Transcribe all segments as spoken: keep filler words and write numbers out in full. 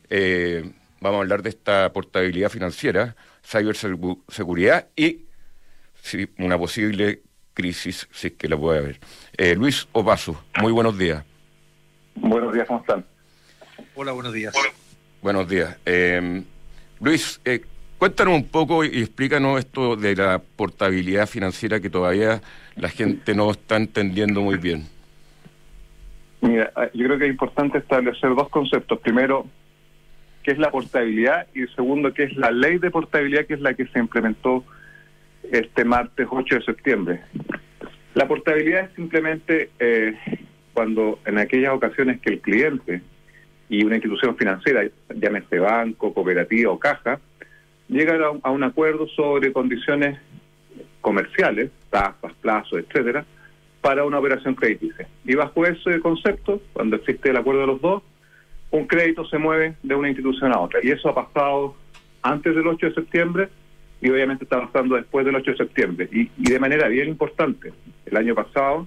Eh, vamos a hablar de esta portabilidad financiera, ciberseguridad y sí, una posible crisis, si es que la puede haber. Eh, Luis Opaso, muy buenos días. Buenos días, ¿cómo están? Hola, buenos días. Buenos días. Eh, Luis, eh, cuéntanos un poco y explícanos esto de la portabilidad financiera que todavía la gente no está entendiendo muy bien. Mira, yo creo que es importante establecer dos conceptos. Primero, ¿qué es la portabilidad? Y segundo, ¿qué es la ley de portabilidad, que es la que se implementó este martes ocho de septiembre? La portabilidad es simplemente eh, cuando en aquellas ocasiones que el cliente y una institución financiera, llámese banco, cooperativa o caja, llegan a un, a un acuerdo sobre condiciones comerciales, tasas, plazos, etcétera, para una operación crediticia. Y bajo ese concepto, cuando existe el acuerdo de los dos, un crédito se mueve de una institución a otra. Y eso ha pasado antes del ocho de septiembre y obviamente está pasando después del ocho de septiembre. Y, y de manera bien importante. El año pasado,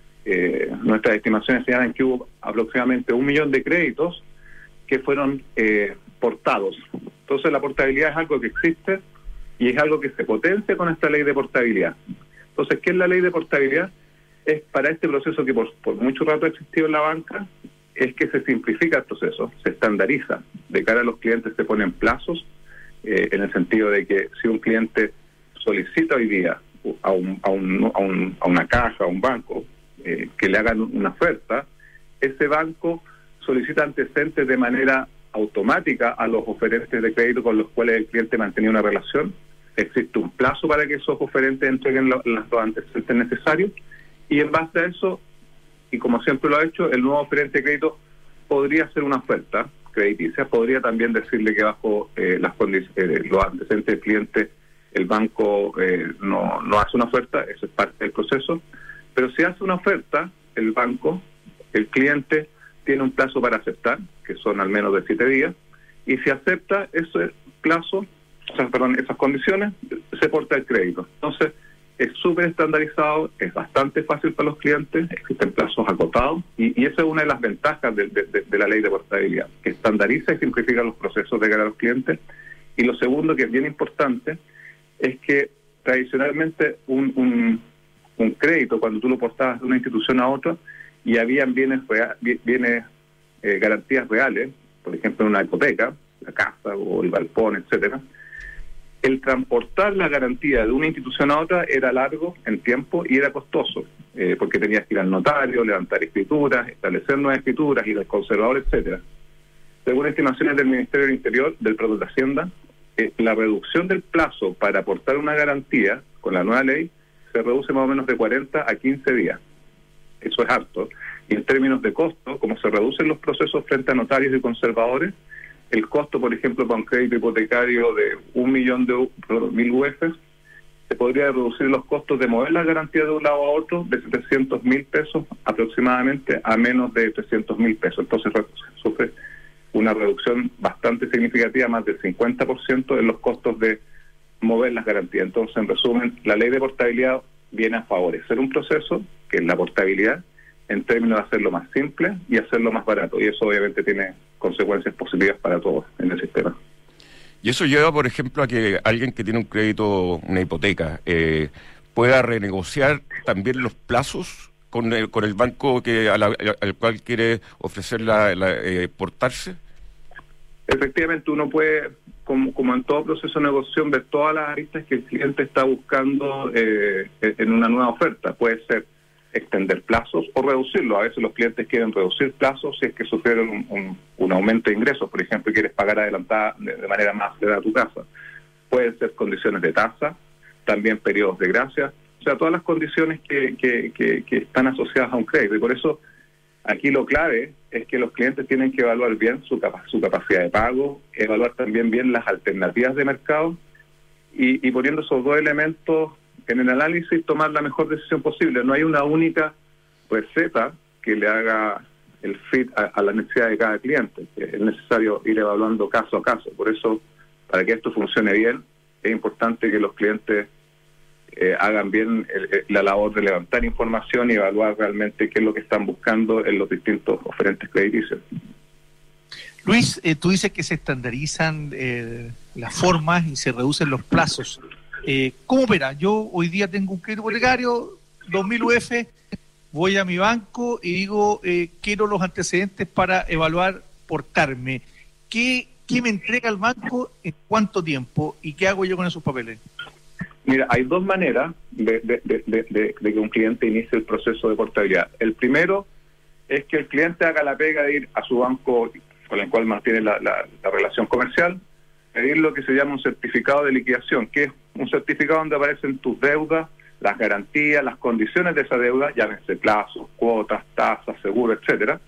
eh, nuestras estimaciones señalan que hubo aproximadamente un millón de créditos que fueron eh, portados. Entonces la portabilidad es algo que existe y es algo que se potencia con esta ley de portabilidad. Entonces, ¿qué es la ley de portabilidad? Es para este proceso que por, por mucho rato ha existido en la banca, es que se simplifica el proceso, se estandariza. De cara a los clientes se ponen plazos, eh, en el sentido de que si un cliente solicita hoy día a, un, a, un, a, un, a una caja, a un banco, eh, que le hagan una oferta, ese banco solicita antecedentes de manera automática a los oferentes de crédito con los cuales el cliente mantenía una relación. Existe un plazo para que esos oferentes entreguen los, los antecedentes necesarios, y en base a eso, y como siempre lo ha hecho, el nuevo oferente de crédito podría hacer una oferta crediticia, podría también decirle que bajo eh, las condiciones, eh, los antecedentes del cliente, el banco eh, no, no hace una oferta, eso es parte del proceso, pero si hace una oferta, el banco, el cliente tiene un plazo para aceptar, que son al menos de siete días, y si acepta ese plazo, o sea, perdón, esas condiciones, se porta el crédito. Entonces, es súper estandarizado, es bastante fácil para los clientes, existen plazos acotados, y, y esa es una de las ventajas de, de, de la ley de portabilidad, que estandariza y simplifica los procesos de cara a los clientes. Y lo segundo, que es bien importante, es que tradicionalmente un, un, un crédito, cuando tú lo portabas de una institución a otra, y habían bienes, bienes eh, garantías reales, por ejemplo una hipoteca, la casa o el galpón, etcétera, el transportar la garantía de una institución a otra era largo en tiempo y era costoso, eh, porque tenías que ir al notario, levantar escrituras, establecer nuevas escrituras, ir al conservador, etcétera. Según estimaciones del Ministerio del Interior, del Perdón de Hacienda, eh, la reducción del plazo para aportar una garantía con la nueva ley se reduce más o menos de cuarenta a quince días. Eso es harto. Y en términos de costo, como se reducen los procesos frente a notarios y conservadores, el costo, por ejemplo, para un crédito hipotecario de un millón de perdón, mil U F, se podría reducir los costos de mover la garantía de un lado a otro de setecientos mil pesos aproximadamente a menos de trescientos mil pesos. Entonces sufre una reducción bastante significativa, más del cincuenta por ciento en los costos de mover las garantías. Entonces, en resumen, la ley de portabilidad viene a favorecer un proceso, que es la portabilidad, en términos de hacerlo más simple y hacerlo más barato. Y eso obviamente tiene consecuencias positivas para todos en el sistema. Y eso lleva, por ejemplo, a que alguien que tiene un crédito, una hipoteca, eh, pueda renegociar también los plazos con el, con el banco que a la, al cual quiere ofrecer la, la eh, portarse. Efectivamente, uno puede, como, como en todo proceso de negociación, ver todas las aristas que el cliente está buscando eh, en una nueva oferta. Puede ser extender plazos o reducirlos. A veces los clientes quieren reducir plazos si es que sufrieron un, un, un aumento de ingresos, por ejemplo, y quieres pagar adelantada de, de manera más acelerada tu casa. Pueden ser condiciones de tasa, también periodos de gracia, o sea, todas las condiciones que, que, que, que están asociadas a un crédito. Y por eso aquí lo clave es que los clientes tienen que evaluar bien su, capa su capacidad de pago, evaluar también bien las alternativas de mercado, y, y poniendo esos dos elementos en el análisis, tomar la mejor decisión posible. No hay una única receta que le haga el fit a, a la necesidad de cada cliente. Es necesario ir evaluando caso a caso. Por eso, para que esto funcione bien, es importante que los clientes eh, hagan bien el, la labor de levantar información y evaluar realmente qué es lo que están buscando en los distintos oferentes crediticios. Luis, eh, tú dices que se estandarizan eh, las formas y se reducen los plazos. Eh, ¿Cómo opera? Yo hoy día tengo un crédito hipotecario, dos mil U F, voy a mi banco y digo, eh, quiero los antecedentes para evaluar portarme. ¿Qué, ¿Qué me entrega el banco en cuánto tiempo y qué hago yo con esos papeles? Mira, hay dos maneras de, de, de, de, de que un cliente inicie el proceso de portabilidad. El primero es que el cliente haga la pega de ir a su banco con el cual mantiene la, la, la relación comercial, pedir lo que se llama un certificado de liquidación, que es un certificado donde aparecen tus deudas, las garantías, las condiciones de esa deuda, llámense plazos, cuotas, tasas, seguro, etcétera.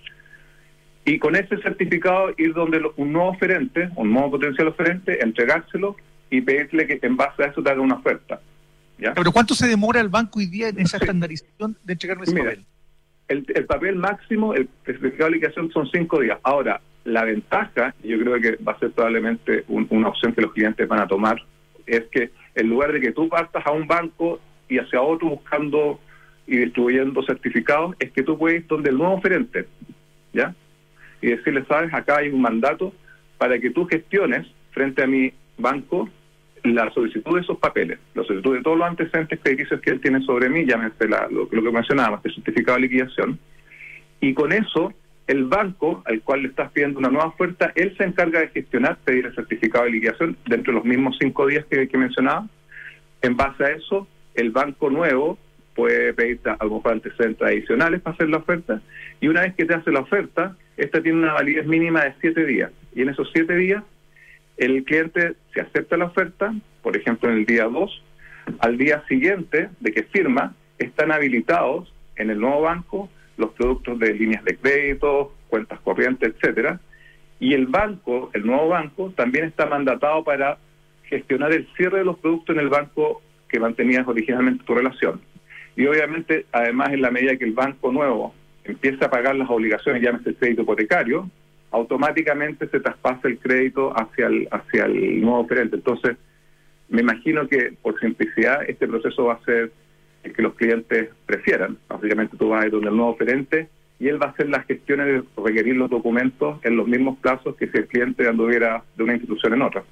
Y con ese certificado ir donde un nuevo oferente, un nuevo potencial oferente, entregárselo y pedirle que en base a eso te haga una oferta. ¿Ya? ¿Pero cuánto se demora el banco hoy día en esa estandarización de entregarme ese Mira, papel? El, el papel máximo, el certificado de liquidación son cinco días. Ahora, la ventaja, yo creo que va a ser probablemente un, una opción que los clientes van a tomar, es que en lugar de que tú partas a un banco y hacia otro buscando y distribuyendo certificados, es que tú puedes ir donde el nuevo oferente, ¿ya? Y decirle, sabes, acá hay un mandato para que tú gestiones frente a mi banco la solicitud de esos papeles, la solicitud de todos los antecedentes crediticios que él tiene sobre mí, llámese la, lo, lo que mencionábamos, el certificado de liquidación, y con eso el banco al cual le estás pidiendo una nueva oferta, él se encarga de gestionar, pedir el certificado de liquidación dentro de los mismos cinco días que, que mencionaba. En base a eso, el banco nuevo puede pedir a lo mejor antecedentes adicionales para hacer la oferta, y una vez que te hace la oferta, esta tiene una validez mínima de siete días, y en esos siete días el cliente, si acepta la oferta, por ejemplo en el día dos, al día siguiente de que firma, están habilitados en el nuevo banco los productos de líneas de crédito, cuentas corrientes, etcétera, y el banco, el nuevo banco, también está mandatado para gestionar el cierre de los productos en el banco que mantenías originalmente tu relación. Y obviamente, además, en la medida que el banco nuevo empieza a pagar las obligaciones, llámese el crédito hipotecario, automáticamente se traspasa el crédito hacia el, hacia el nuevo oferente. Entonces, me imagino que por simplicidad este proceso va a ser el que los clientes prefieran. Básicamente tú vas a ir donde el nuevo oferente y él va a hacer las gestiones de requerir los documentos en los mismos plazos que si el cliente anduviera de una institución en otra.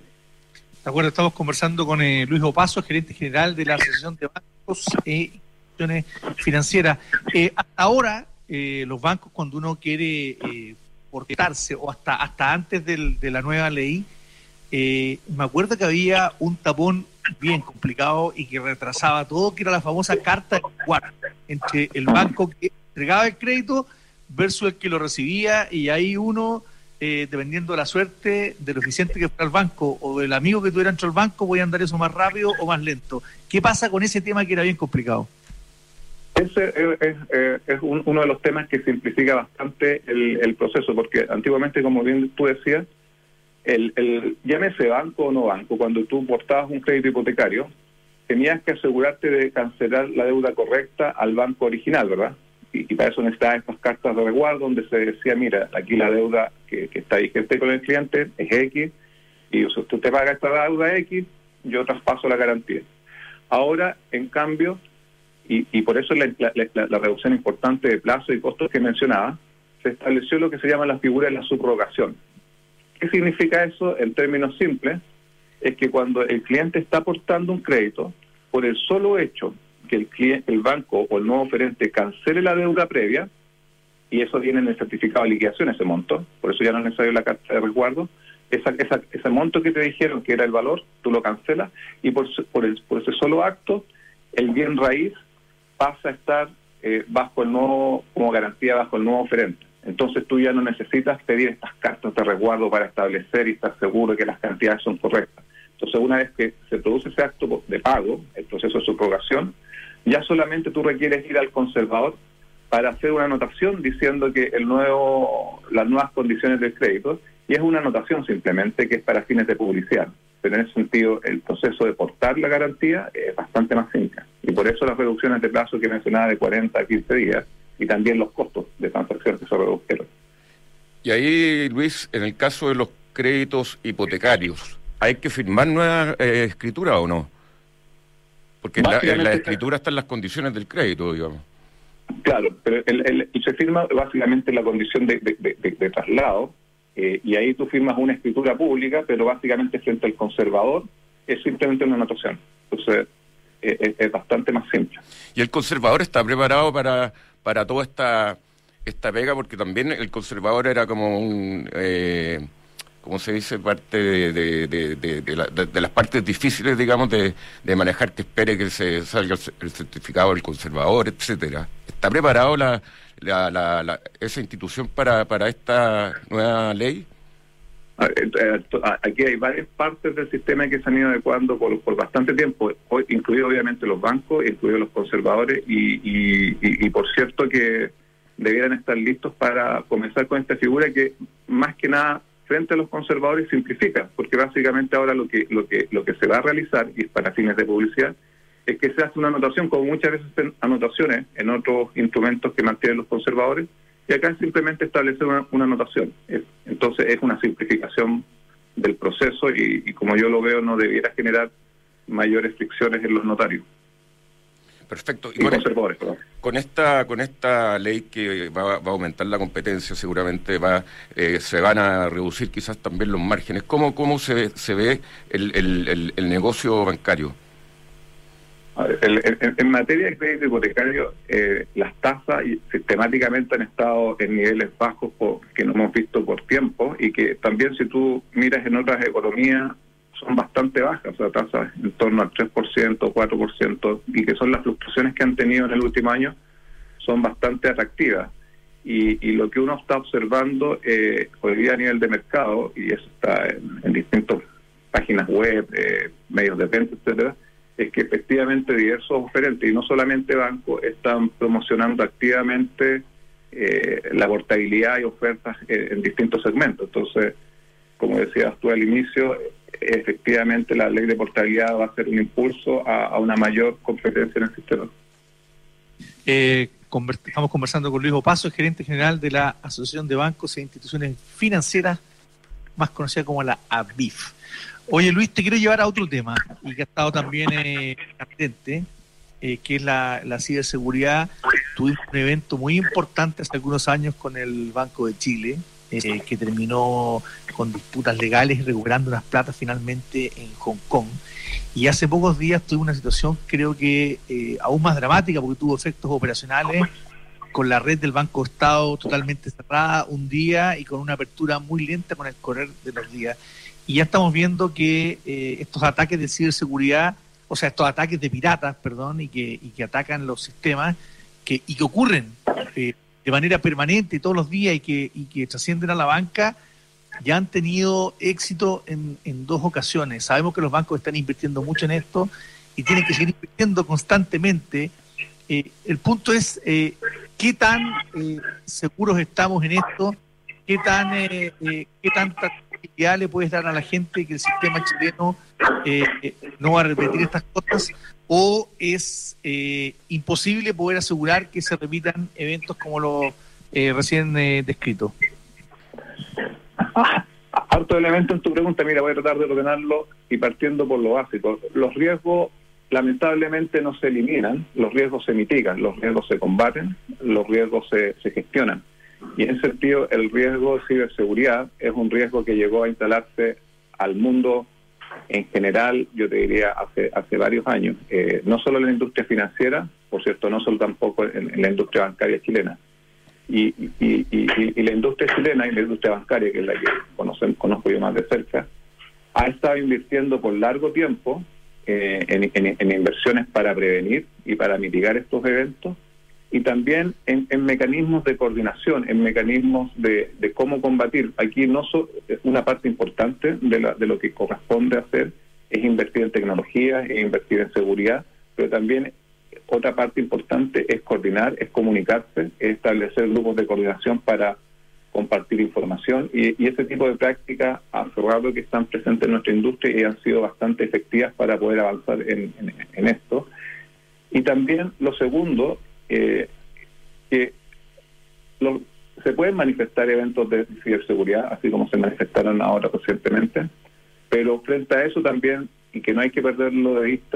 De acuerdo, estamos conversando con eh, Luis Opaso, gerente general de la Asociación de Bancos e Instituciones Financieras. Eh, hasta ahora, eh, los bancos, cuando uno quiere eh, portarse, o hasta hasta antes del, de la nueva ley, eh, me acuerdo que había un tapón bien complicado y que retrasaba todo, que era la famosa carta de guarda entre el banco que entregaba el crédito versus el que lo recibía, y ahí uno, eh, dependiendo de la suerte, de lo eficiente que fuera el banco o del amigo que tuviera dentro del banco, voy a andar eso más rápido o más lento. ¿Qué pasa con ese tema que era bien complicado? Ese es, es, es un, uno de los temas que simplifica bastante el, el proceso, porque antiguamente, como bien tú decías, el, el llámese banco o no banco, cuando tú portabas un crédito hipotecario, tenías que asegurarte de cancelar la deuda correcta al banco original, ¿verdad? Y, y para eso necesitabas estas cartas de resguardo donde se decía, mira, aquí la deuda que, que está vigente con el cliente es X, y si usted te paga esta deuda X, yo traspaso la garantía. Ahora, en cambio, y, y por eso la, la, la, la reducción importante de plazo y costos que mencionaba, se estableció lo que se llama la figura de la subrogación. ¿Qué significa eso? En términos simples, es que cuando el cliente está aportando un crédito, por el solo hecho que el cliente, el banco o el nuevo oferente cancele la deuda previa, y eso viene en el certificado de liquidación, ese monto, por eso ya no es necesario la carta de resguardo, esa, esa, ese monto que te dijeron que era el valor, tú lo cancelas, y por, por, el, por ese solo acto, el bien raíz pasa a estar eh, bajo el nuevo, como garantía bajo el nuevo oferente. Entonces tú ya no necesitas pedir estas cartas de resguardo para establecer y estar seguro de que las cantidades son correctas. Entonces, una vez que se produce ese acto de pago, el proceso de subrogación, ya solamente tú requieres ir al conservador para hacer una anotación diciendo que el nuevo, las nuevas condiciones del crédito, y es una anotación simplemente que es para fines de publicidad. Pero en ese sentido, el proceso de portar la garantía es bastante más simple. Y por eso las reducciones de plazo que mencionaba de cuarenta a quince días, y también los costos de transacción que se redujeron. Y ahí, Luis, en el caso de los créditos hipotecarios, ¿hay que firmar nueva eh, escritura o no? Porque en la, en la escritura están las condiciones del crédito, digamos. Claro, pero el, el, y se firma básicamente la condición de, de, de, de traslado, Eh, y ahí tú firmas una escritura pública, pero básicamente frente al conservador es simplemente una anotación. Entonces, eh, es, es bastante más simple. ¿Y el conservador está preparado para, para toda esta, esta pega? Porque también el conservador era como un... Eh, ¿cómo se dice? Parte de, de, de, de, de, la, de, de las partes difíciles, digamos, de, de manejar, que espere que se salga el, el certificado del conservador, etcétera. ¿Está preparado la, la, la, la, esa institución para, para esta nueva ley? Aquí hay varias partes del sistema que se han ido adecuando por, por bastante tiempo, incluido obviamente los bancos, incluidos los conservadores, y, y, y, y por cierto que debieran estar listos para comenzar con esta figura que más que nada frente a los conservadores simplifica, porque básicamente ahora lo que lo que lo que se va a realizar, y para fines de publicidad, es que se hace una anotación, como muchas veces en anotaciones en otros instrumentos que mantienen los conservadores, y acá es simplemente establecer una, una anotación. Es, entonces es una simplificación del proceso y, y como yo lo veo no debiera generar mayores fricciones en los notarios. Perfecto. Y, y con, conservadores, perdón. Con esta con esta ley que va, va a aumentar la competencia, seguramente va eh, se van a reducir quizás también los márgenes. ¿Cómo cómo se, se ve el, el, el, el negocio bancario? El, el, en materia de crédito hipotecario, eh, las tasas sistemáticamente han estado en niveles bajos por, que no hemos visto por tiempo, y que también si tú miras en otras economías son bastante bajas, o sea, tasas en torno al tres por ciento, cuatro por ciento, y que son las fluctuaciones que han tenido en el último año, son bastante atractivas. Y, y lo que uno está observando eh, hoy día a nivel de mercado, y eso está en, en distintas páginas web, eh, medios de venta, etcétera, es que efectivamente diversos oferentes, y no solamente bancos, están promocionando activamente eh, la portabilidad y ofertas eh, en distintos segmentos. Entonces, como decías tú al inicio, efectivamente la ley de portabilidad va a ser un impulso a, a una mayor competencia en el sistema. Eh, conver- estamos conversando con Luis Opaso, gerente general de la Asociación de Bancos e Instituciones Financieras, más conocida como la A B I F. Oye, Luis, te quiero llevar a otro tema, y que ha estado también eh, candente, eh, que es la, la ciberseguridad. Tuvimos un evento muy importante hace algunos años con el Banco de Chile, eh, que terminó con disputas legales y recuperando unas platas finalmente en Hong Kong. Y hace pocos días tuvimos una situación, creo que eh, aún más dramática, porque tuvo efectos operacionales, con la red del Banco Estado totalmente cerrada un día y con una apertura muy lenta con el correr de los días. Y ya estamos viendo que eh, estos ataques de ciberseguridad, o sea, estos ataques de piratas, perdón, y que y que atacan los sistemas, que y que ocurren eh, de manera permanente todos los días y que y que trascienden a la banca, ya han tenido éxito en, en dos ocasiones. Sabemos que los bancos están invirtiendo mucho en esto y tienen que seguir invirtiendo constantemente. Eh, el punto es eh, qué tan eh, seguros estamos en esto, qué tan eh, eh, qué tanta tranquilidad le puedes dar a la gente que el sistema chileno eh, eh, no va a repetir estas cosas, o es eh, imposible poder asegurar que se repitan eventos como los eh, recién eh, descritos. Ah, harto elemento en tu pregunta. Mira, voy a tratar de ordenarlo y partiendo por lo básico. Los riesgos lamentablemente no se eliminan, los riesgos se mitigan, los riesgos se combaten, los riesgos se, se gestionan. Y en ese sentido, el riesgo de ciberseguridad es un riesgo que llegó a instalarse al mundo en general, yo te diría, hace hace varios años. Eh, no solo en la industria financiera, por cierto, no solo tampoco en, en la industria bancaria chilena. Y, y, y, y, y la industria chilena y la industria bancaria, que es la que conocen, conozco yo más de cerca, ha estado invirtiendo por largo tiempo eh, en, en, en inversiones para prevenir y para mitigar estos eventos, y también en, en mecanismos de coordinación, en mecanismos de, de cómo combatir. Aquí no so, una parte importante de, la, de lo que corresponde hacer es invertir en tecnología, es invertir en seguridad, pero también otra parte importante es coordinar, es comunicarse, es establecer grupos de coordinación para compartir información, y, y ese tipo de prácticas asegurado que están presentes en nuestra industria y han sido bastante efectivas para poder avanzar en, en, en esto. Y también lo segundo, Eh, que lo, se pueden manifestar eventos de ciberseguridad, así como se manifestaron ahora recientemente, pero frente a eso también, y que no hay que perderlo de vista,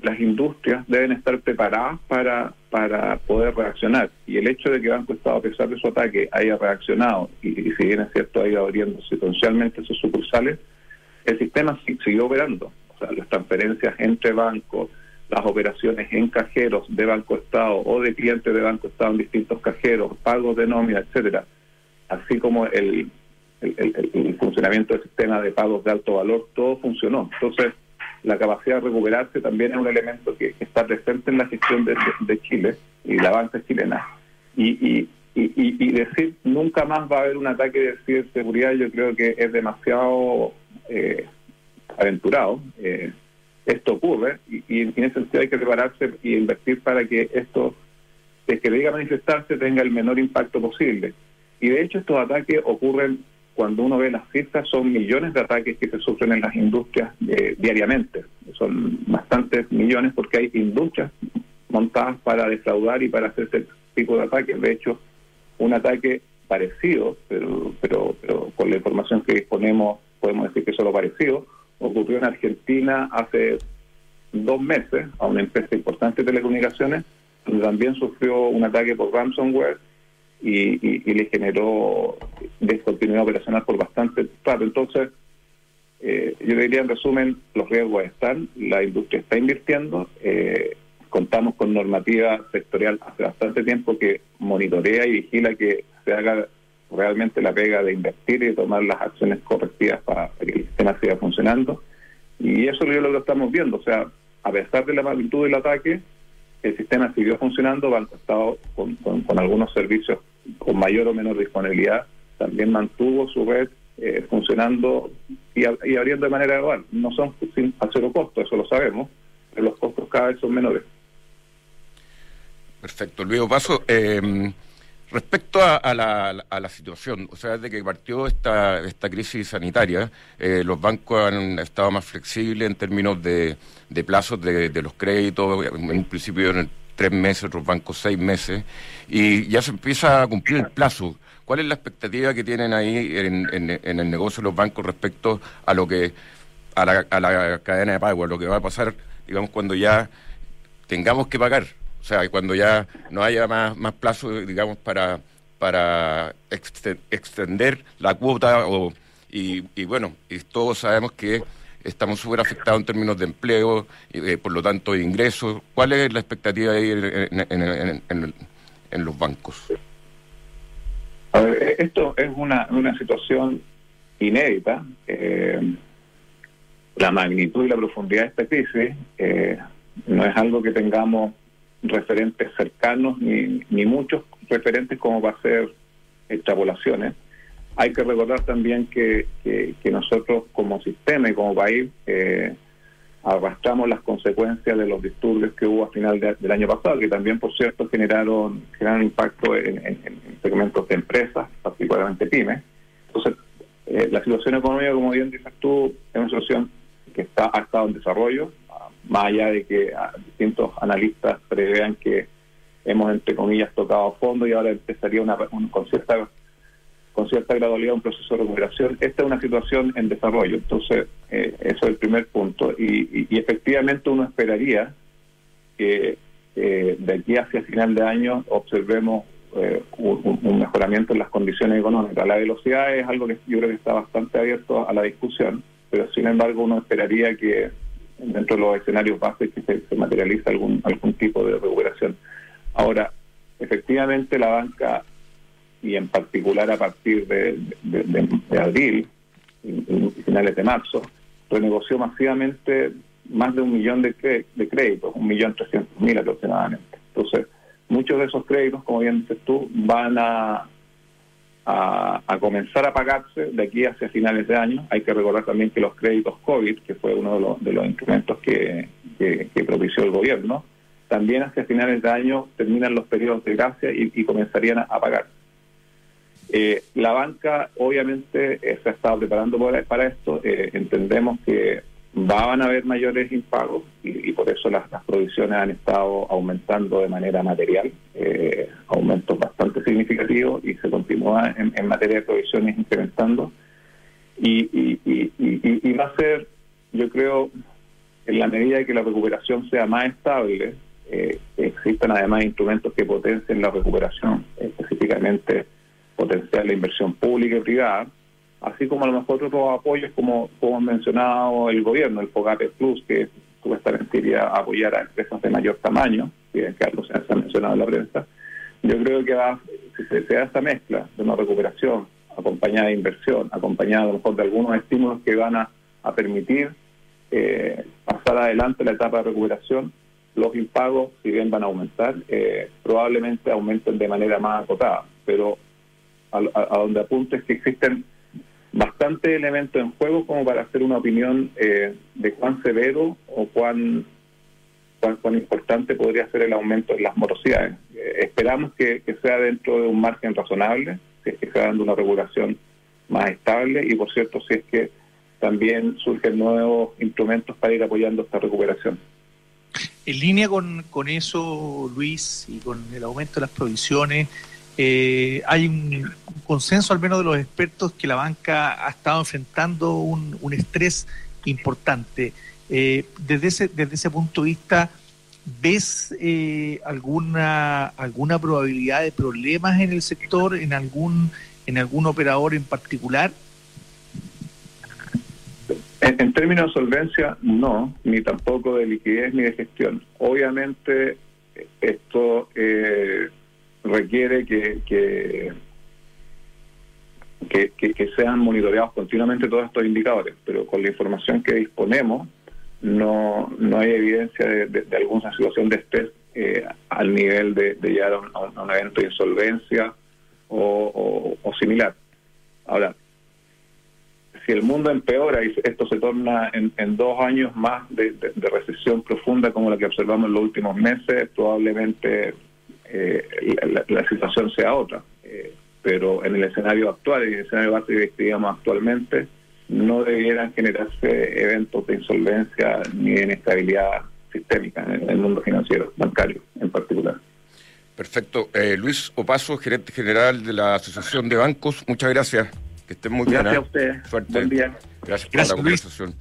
las industrias deben estar preparadas para, para poder reaccionar. Y el hecho de que Banco Estado, a pesar de su ataque, haya reaccionado, y, y si bien es cierto, ha ido abriendo secuencialmente sus sucursales, el sistema siguió operando. O sea, las transferencias entre bancos, las operaciones en cajeros de Banco Estado o de clientes de Banco Estado en distintos cajeros, pagos de nómina, etcétera, así como el, el, el, el funcionamiento del sistema de pagos de alto valor, todo funcionó. Entonces, la capacidad de recuperarse también es un elemento que, que está presente en la gestión de, de, de Chile y la banca chilena. Y, y, y, y decir nunca más va a haber un ataque de ciberseguridad, yo creo que es demasiado eh, aventurado. Eh, esto ocurre y, y en ese sentido hay que prepararse y invertir para que esto, si es que diga manifestarse, tenga el menor impacto posible. Y de hecho estos ataques ocurren, cuando uno ve las cifras, son millones de ataques que se sufren en las industrias eh, diariamente. Son bastantes millones porque hay industrias montadas para defraudar y para hacer ese tipo de ataques. De hecho, un ataque parecido, pero, pero, pero con la información que disponemos podemos decir que solo parecido, ocurrió en Argentina hace dos meses a una empresa importante de telecomunicaciones, donde también sufrió un ataque por ransomware y, y, y le generó descontinuidad operacional por bastante rato. Entonces, eh, yo diría en resumen, los riesgos están, la industria está invirtiendo, eh, contamos con normativa sectorial hace bastante tiempo que monitorea y vigila que se haga realmente la pega de invertir y de tomar las acciones correctivas para que el sistema siga funcionando. Y eso es lo que estamos viendo. O sea, a pesar de la magnitud del ataque, el sistema siguió funcionando. Banco Estado, con, con, con algunos servicios con mayor o menor disponibilidad, también mantuvo su red eh, funcionando y, y abriendo de manera gradual. No son sin, a cero costo, eso lo sabemos, pero los costos cada vez son menores. Perfecto. Luego paso... Eh... Respecto a, a, la, a la situación, o sea, desde que partió esta esta crisis sanitaria, eh, los bancos han estado más flexibles en términos de, de plazos de, de los créditos. En un principio eran tres meses, otros bancos seis meses, y ya se empieza a cumplir el plazo. ¿Cuál es la expectativa que tienen ahí en, en, en el negocio de los bancos respecto a lo que a la, a la cadena de pago, a lo que va a pasar, digamos, cuando ya tengamos que pagar? O sea, cuando ya no haya más más plazo, digamos, para para extender la cuota, o y, y bueno, y todos sabemos que estamos súper afectados en términos de empleo, y eh, por lo tanto de ingresos. ¿Cuál es la expectativa ahí en, en, en, en, en los bancos? A ver, esto es una, una situación inédita. Eh, la magnitud y la profundidad de esta crisis eh, no es algo que tengamos referentes cercanos ni, ni muchos referentes como para hacer extrapolaciones. Hay que recordar también que, que, que nosotros como sistema y como país eh, arrastramos las consecuencias de los disturbios que hubo a final de, del año pasado, que también, por cierto, generaron, generaron impacto en, en, en segmentos de empresas, particularmente pymes. Entonces, eh, la situación económica, como bien dices tú, es una situación que está, ha estado en desarrollo, más allá de que distintos analistas prevean que hemos, entre comillas, tocado fondo y ahora empezaría una, un, con cierta con cierta gradualidad un proceso de recuperación. Esta es una situación en desarrollo, entonces eh, eso es el primer punto. Y, y, y efectivamente uno esperaría que eh, de aquí hacia final de año observemos eh, un, un mejoramiento en las condiciones económicas. La velocidad es algo que yo creo que está bastante abierto a la discusión, pero sin embargo uno esperaría que dentro de los escenarios bases que se, se materializa algún algún tipo de recuperación. Ahora, efectivamente la banca, y en particular a partir de, de, de, de abril y, y finales de marzo, renegoció masivamente más de un millón de, cre- de créditos, un millón trescientos mil aproximadamente. Entonces, muchos de esos créditos, como bien dices tú, van a A, a comenzar a pagarse de aquí hacia finales de año. Hay que recordar también que los créditos COVID, que fue uno de los, de los instrumentos que, que, que propició el gobierno, también hacia finales de año terminan los periodos de gracia y, y comenzarían a, a pagar. Eh, la banca obviamente eh, se ha estado preparando para, para esto. Eh, entendemos que van a haber mayores impagos y, y por eso las, las provisiones han estado aumentando de manera material, eh, aumentos bastante significativos, y se continúa en, en materia de provisiones incrementando. Y, y, y, y, y va a ser, yo creo, en la medida que la recuperación sea más estable, eh, existan además instrumentos que potencien la recuperación, específicamente potenciar la inversión pública y privada, así como a lo mejor otros apoyos como, como ha mencionado el gobierno, el FOGAPE Plus, que supuestamente iría a apoyar a empresas de mayor tamaño, que algo se ha mencionado en la prensa. Yo creo que va, si se, se da esta mezcla de una recuperación acompañada de inversión, acompañada a lo mejor de algunos estímulos que van a, a permitir eh, pasar adelante la etapa de recuperación, los impagos, si bien van a aumentar, eh, probablemente aumenten de manera más acotada, pero a, a, a donde apunte es que existen bastantes elementos en juego como para hacer una opinión eh, de cuán severo o cuán, cuán cuán importante podría ser el aumento en las morosidades. Eh, esperamos que, que sea dentro de un margen razonable, si es que se va dando una regulación más estable y, por cierto, si es que también surgen nuevos instrumentos para ir apoyando esta recuperación. En línea con, con eso, Luis, y con el aumento de las provisiones, eh, hay un consenso, al menos de los expertos, que la banca ha estado enfrentando un, un estrés importante. Eh, desde ese desde ese punto de vista, ¿ves eh, alguna alguna probabilidad de problemas en el sector, en algún en algún operador en particular? En, en términos de solvencia, no, ni tampoco de liquidez ni de gestión. Obviamente, esto eh, requiere que, que, que, que, que sean monitoreados continuamente todos estos indicadores, pero con la información que disponemos, no no hay evidencia de, de, de alguna situación de estrés eh, al nivel de, de llegar a un, a un evento de insolvencia o, o, o similar. Ahora, si el mundo empeora y esto se torna en, en dos años más de, de, de recesión profunda como la que observamos en los últimos meses, probablemente eh, la, la situación sea otra. Eh, pero en el escenario actual, en el escenario base que describíamos actualmente, no debieran generarse eventos de insolvencia ni de inestabilidad sistémica en el mundo financiero, bancario en particular. Perfecto. Eh, Luis Opaso, gerente general de la Asociación de Bancos, muchas gracias. Que estén muy gracias bien. Gracias a ustedes. Suerte. Buen día. Gracias por gracias, la Luis. conversación.